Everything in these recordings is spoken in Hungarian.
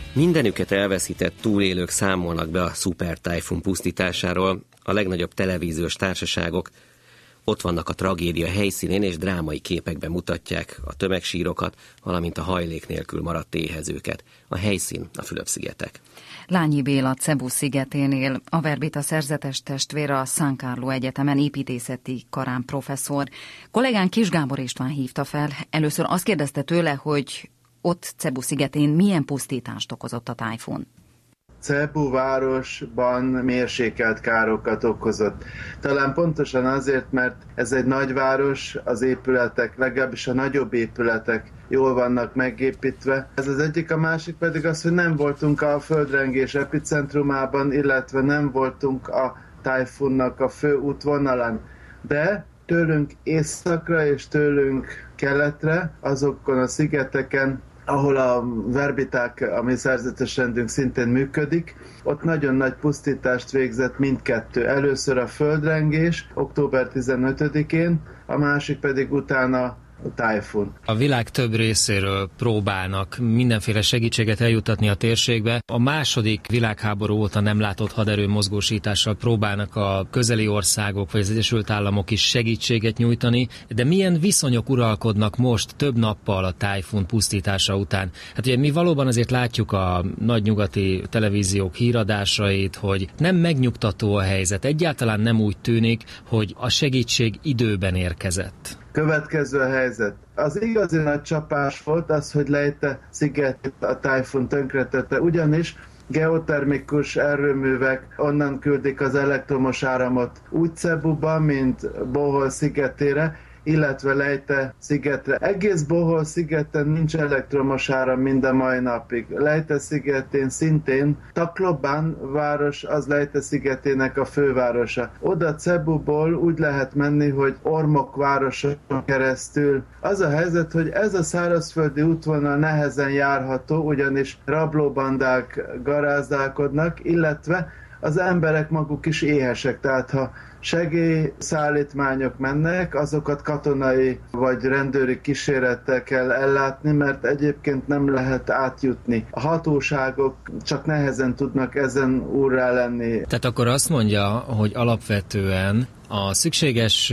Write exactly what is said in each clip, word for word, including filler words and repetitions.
Mindenüket elveszített túlélők számolnak be a szupertájfun pusztításáról, a legnagyobb televíziós társaságok ott vannak a tragédia helyszínén, és drámai képekben mutatják a tömegsírokat, valamint a hajlék nélkül maradt éhezőket. A helyszín a Fülöp-szigetek. Lányi Béla Cebu szigeténél, a Verbita szerzetes testvér, a San Carlo Egyetemen építészeti karán professzor. Kollégán Kiss Gábor István hívta fel. Először azt kérdezte tőle, hogy ott Cebu szigetén milyen pusztítást okozott a tájfun. Cebu városban mérsékelt károkat okozott. Talán pontosan azért, mert ez egy nagyváros, az épületek, legalábbis a nagyobb épületek jól vannak megépítve. Ez az egyik, a másik pedig az, hogy nem voltunk a földrengés epicentrumában, illetve nem voltunk a tájfunnak a fő útvonalán. De tőlünk északra és tőlünk keletre, azokon a szigeteken, ahol a verbiták, a mi szerzetes rendünk szintén működik, ott nagyon nagy pusztítást végzett mindkettő. Először a földrengés, október tizenötödikén, a másik pedig utána a tájfun. A világ több részéről próbálnak mindenféle segítséget eljuttatni a térségbe. A második világháború óta nem látott haderő mozgósítással próbálnak a közeli országok vagy az Egyesült Államok is segítséget nyújtani, de milyen viszonyok uralkodnak most több nappal a tájfun pusztítása után? Hát ugye mi valóban azért látjuk a nagy nyugati televíziók híradásait, hogy nem megnyugtató a helyzet. Egyáltalán nem úgy tűnik, hogy a segítség időben érkezett. Következő a helyzet. Az igazi nagy csapás volt az, hogy Leyte sziget a tájfun tönkretette, ugyanis geotermikus erőművek onnan küldik az elektromos áramot úgy Cebuba, mint Bohol szigetére, illetve Leyte szigetre. Egész Bohol szigeten nincs elektromos áram mind a mai napig. Leyte szigetén szintén Tacloban város az Leyte szigetének a fővárosa. Oda Cebuból úgy lehet menni, hogy Ormok városon keresztül. Az a helyzet, hogy ez a szárazföldi útvonal nehezen járható, ugyanis rablóbandák garázdálkodnak, illetve az emberek maguk is éhesek, tehát ha segélyszállítmányok mennek, azokat katonai vagy rendőri kísérettel kell ellátni, mert egyébként nem lehet átjutni. A hatóságok csak nehezen tudnak ezen úrrá lenni. Tehát akkor azt mondja, hogy alapvetően a szükséges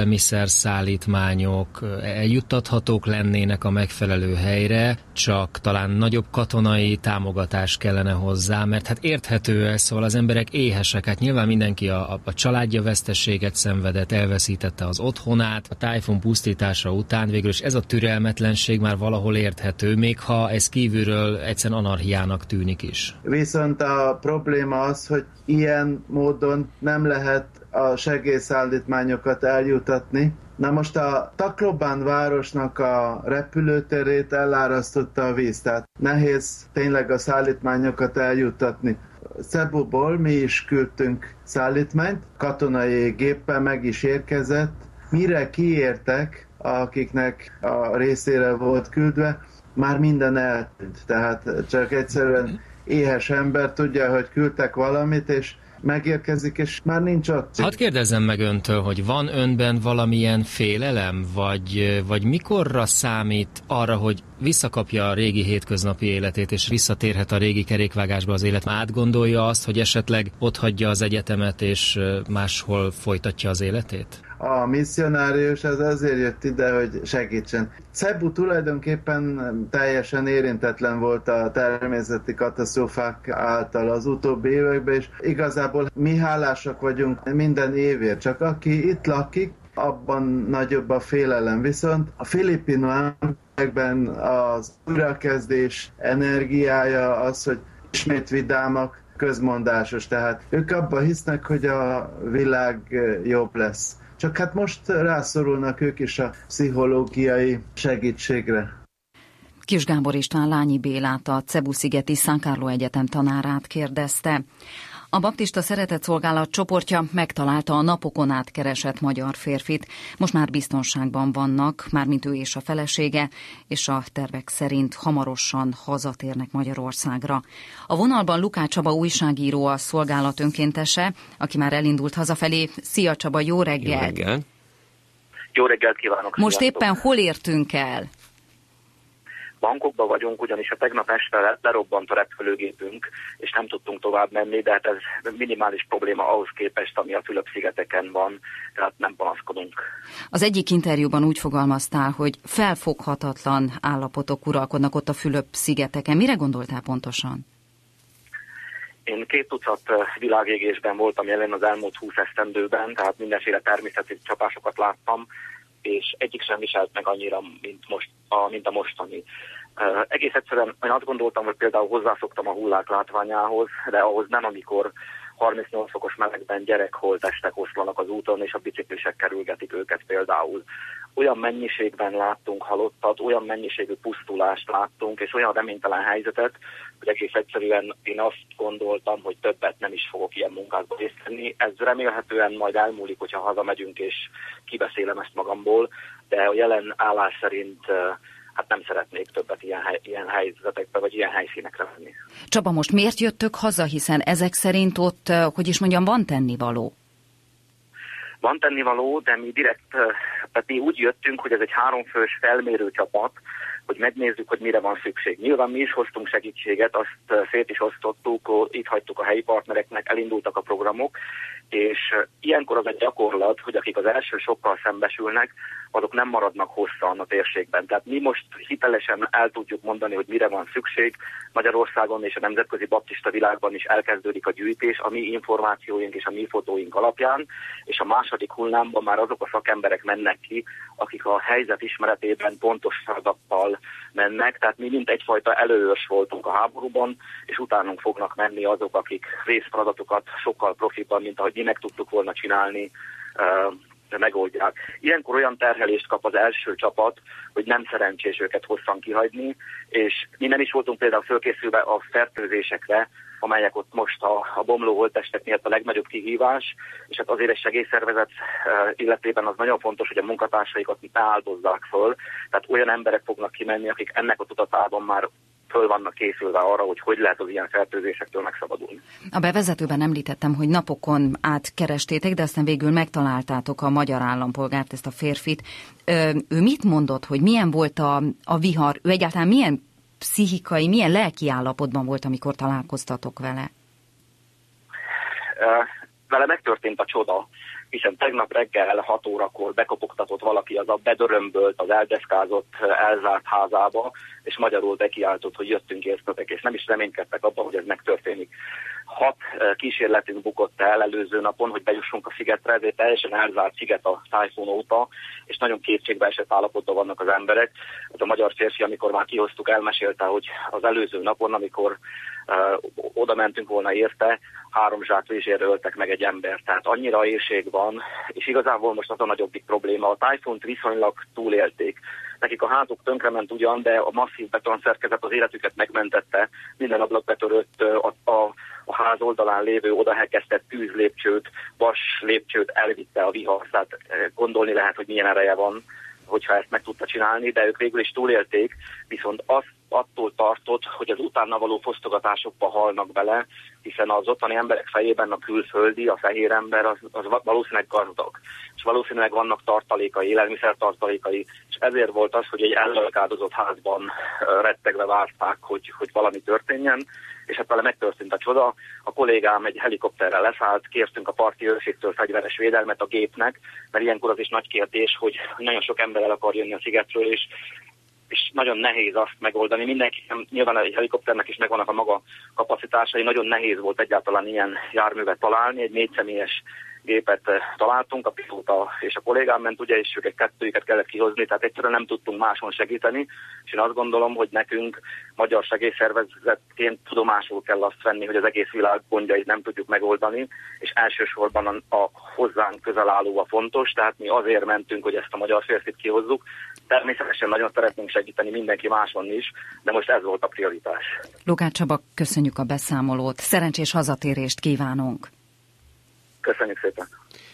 élelmiszerszállítmányok eljuttathatók lennének a megfelelő helyre, csak talán nagyobb katonai támogatás kellene hozzá, mert hát érthető ez, szóval az emberek éhesek, hát nyilván mindenki a, a, a családja veszteséget szenvedett, elveszítette az otthonát, a tájfun pusztítása után végül is ez a türelmetlenség már valahol érthető, még ha ez kívülről egyszerűen anarchiának tűnik is. Viszont a probléma az, hogy ilyen módon nem lehet a segélyszállítmányokat eljutatni. Na most a Tacloban városnak a repülőterét elárasztotta a víz, tehát nehéz tényleg a szállítmányokat eljuttatni. Cebuból mi is küldtünk szállítmányt, katonai géppel meg is érkezett. Mire kiértek, akiknek a részére volt küldve, már minden eltűnt. Tehát csak egyszerűen éhes ember tudja, hogy küldtek valamit, és megérkezik, és már nincs ott. Hadd kérdezzem meg öntől, hogy van önben valamilyen félelem, vagy, vagy mikorra számít arra, hogy visszakapja a régi hétköznapi életét, és visszatérhet a régi kerékvágásba az élet? Átgondolja azt, hogy esetleg otthagyja az egyetemet, és máshol folytatja az életét? A misszionárius az azért jött ide, hogy segítsen. Cebu tulajdonképpen teljesen érintetlen volt a természeti katasztrófák által az utóbbi években, és igazából mi hálásak vagyunk minden évért. Csak aki itt lakik, abban nagyobb a félelem. Viszont a filipino emberekben az újrakezdés energiája az, hogy ismét vidámak, közmondásos. Tehát ők abban hisznek, hogy a világ jobb lesz. Csak hát most rászorulnak ők is a pszichológiai segítségre. Kiss Gábor István Lányi Bélát, a Cebu-szigeti San Carlo Egyetem tanárát kérdezte. A Baptista Szeretetszolgálat csoportja megtalálta a napokon át keresett magyar férfit. Most már biztonságban vannak, mármint ő és a felesége, és a tervek szerint hamarosan hazatérnek Magyarországra. A vonalban Lukács Csaba újságíró, a szolgálat önkéntese, aki már elindult hazafelé. Szia Csaba, jó reggelt! Jó reggelt! Jó reggelt kívánok! Most sziasztok. Éppen hol értünk el? Bangkokban vagyunk, ugyanis a tegnap este lerobbant a repülőgépünk, és nem tudtunk tovább menni, de hát ez minimális probléma ahhoz képest, ami a Fülöp-szigeteken van, tehát nem panaszkodunk. Az egyik interjúban úgy fogalmaztál, hogy felfoghatatlan állapotok uralkodnak ott a Fülöp-szigeteken. Mire gondoltál pontosan? Én két tucat világégésben voltam jelen az elmúlt húsz esztendőben, tehát mindenféle természeti csapásokat láttam, és egyik sem viselt meg annyira, mint, most, a, mint a mostani. Uh, egész egyszerűen én azt gondoltam, hogy például hozzászoktam a hullák látványához, de ahhoz nem, amikor harmincnyolc fokos melegben gyerekholttestek oszlanak az úton, és a biciklisek kerülgetik őket például. Olyan mennyiségben láttunk halottat, olyan mennyiségű pusztulást láttunk, és olyan reménytelen helyzetet, hogy egész egyszerűen én azt gondoltam, hogy többet nem is fogok ilyen munkákba részt venni. Ez remélhetően majd elmúlik, hogyha hazamegyünk, és kibeszélem ezt magamból, de a jelen állás szerint hát nem szeretnék többet ilyen, hely, ilyen helyzetekbe, vagy ilyen helyszínekre menni. Csaba, most miért jöttök haza, hiszen ezek szerint ott, hogy is mondjam, van tennivaló? Van tennivaló, de mi direkt, tehát mi úgy jöttünk, hogy ez egy háromfős felmérő csapat, hogy megnézzük, hogy mire van szükség. Nyilván mi is hoztunk segítséget, azt szét is osztottuk, itt hagytuk a helyi partnereknek, elindultak a programok, és ilyenkor az egy gyakorlat, hogy akik az első sokkal szembesülnek, azok nem maradnak hosszan a térségben. Tehát mi most hitelesen el tudjuk mondani, hogy mire van szükség. Magyarországon és a nemzetközi baptista világban is elkezdődik a gyűjtés a mi információink és a mi fotóink alapján, és a második hullámban már azok a szakemberek mennek ki, akik a helyzet ismeretében pontos feladattal mennek. Tehát mi mint egyfajta előőrs voltunk a háborúban, és utánunk fognak menni azok, akik részfeladatokat sokkal profibban, mint ahogy mi meg tudtuk volna csinálni, megoldják. Ilyenkor olyan terhelést kap az első csapat, hogy nem szerencsés őket hosszan kihagyni, és mi nem is voltunk például fölkészülve a fertőzésekre, amelyek ott most a, a bomló holttestek miatt a legnagyobb kihívás, és hát azért egy segélyszervezet illetében az nagyon fontos, hogy a munkatársaikat ne áldozzák föl, tehát olyan emberek fognak kimenni, akik ennek a tudatában már föl vannak készülve arra, hogy hogy lehet az ilyen fertőzésektől megszabadulni. A bevezetőben említettem, hogy napokon át kerestétek, de aztán végül megtaláltátok a magyar állampolgárt, ezt a férfit. Ö, ő mit mondott, hogy milyen volt a, a vihar? Ő egyáltalán milyen pszichikai, milyen lelki állapotban volt, amikor találkoztatok vele? Uh, vele megtörtént a csoda, hiszen tegnap reggel hat órakor bekopogtatott valaki, az a bedörömbölt, az eldeszkázott, elzárt házába, és magyarul bekiáltott, hogy jöttünk értetek, és nem is reménykedtek abban, hogy ez megtörténik. Hat kísérletünk bukott el előző napon, hogy bejussunk a szigetre, ezért teljesen elzárt sziget a tájfun óta, és nagyon kétségbeesett állapotban vannak az emberek. Az a magyar férfi, amikor már kihoztuk, elmesélte, hogy az előző napon, amikor uh, oda mentünk volna érte, három zsák rizsérre öltek meg egy embert. Tehát annyira éhség van, és igazából most az a nagyobbik probléma. A tájfunt viszonylag túlélték. Nekik a házuk tönkrement ugyan, de a masszív betonszerkezet az életüket megmentette. Minden ablak betörött, a, a, a ház oldalán lévő odahekesztett tűzlépcsőt, vas lépcsőt elvitte a vihar. Tehát gondolni lehet, hogy milyen ereje van, hogyha ezt meg tudta csinálni, de ők végül is túlélték, viszont azt attól tartott, hogy az utána való fosztogatásokba halnak bele, hiszen az ottani emberek fejében a külföldi, a fehér ember az, az valószínűleg gazdag, és valószínűleg vannak tartalékai, élelmiszer tartalékai, és ezért volt az, hogy egy ellenáldozott házban rettegve várták, hogy, hogy valami történjen, és hát vele megtörtént a csoda. A kollégám egy helikopterrel leszállt, kértünk a parti őrségtől fegyveres védelmet a gépnek, mert ilyenkor az is nagy kérdés, hogy nagyon sok ember el akar jönni a szigetről, és és nagyon nehéz azt megoldani. Mindenki, nyilván egy helikopternek is megvannak a maga kapacitásai, nagyon nehéz volt egyáltalán ilyen járművet találni, egy négyszemélyes gépet találtunk, a pilóta és a kollégám ment, ugye, és őket kettőjüket kellett kihozni, tehát egyszerűen nem tudtunk máson segíteni, és én azt gondolom, hogy nekünk magyar segélyszervezetként tudomásul kell azt venni, hogy az egész világ gondjait nem tudjuk megoldani, és elsősorban a, a hozzánk közel álló a fontos, tehát mi azért mentünk, hogy ezt a magyar férfit kihozzuk. Természetesen nagyon szeretnénk segíteni mindenki máson is, de most ez volt a prioritás. Lukács Csaba, köszönjük a beszámolót, szerencsés hazatérést kívánunk! Köszönjük szépen!